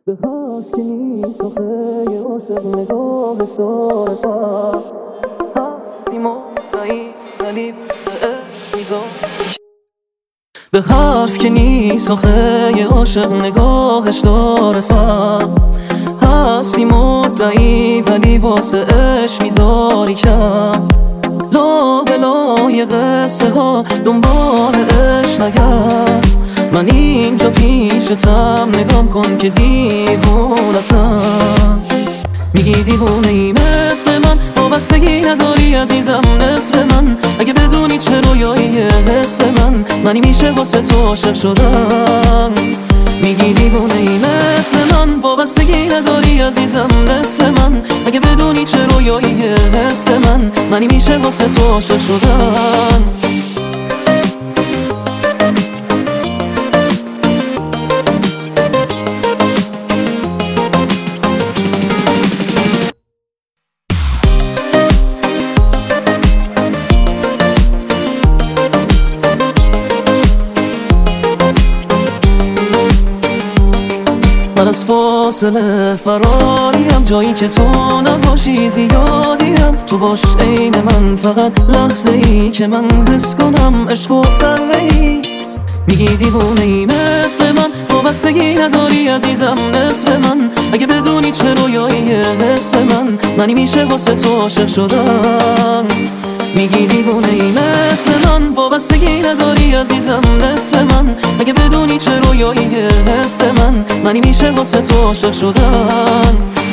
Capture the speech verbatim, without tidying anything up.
بخواست که نیست آخه یه عاشق نگاهش داره فرق هستی مدعی ولی به میزان به حرف که نیست آخه یه عاشق نگاهش داره فرق هستی مدعی ولی واسه عشق میذاری کم لا به لای قصه ها دنبال عشق نگرد من اینجا پیشتم نگام کن که دیوونتم میگی دیوونه ای مثل من وابستگی نداری عزیزم نصف من اگه بدونی چه رویایی حس من منی میشه واسه تو عاشق شدم میگی دیوونه ای مثل من وابستگی نداری عزیزم نصف من اگه بدونی چه رویایی حس من منی میشه واسه تو عاشق شدم من از فاصله فراریم جایی که تو نباشی زیادیم تو باش عین من فقط لحظه ای که من حس کنم عشق و ذره ای میگی دیوونه ای مثل من وابستگی نداری عزیزم نصف من اگه بدونی چه رویایی حس من منی میشه واسه تو عاشق شدم میگی دیوونه ای مثل من وابستگی نداری عزیزم نصف من اگه بدونی چه رویایی حس من منی میشه واسه تو عاشق شدم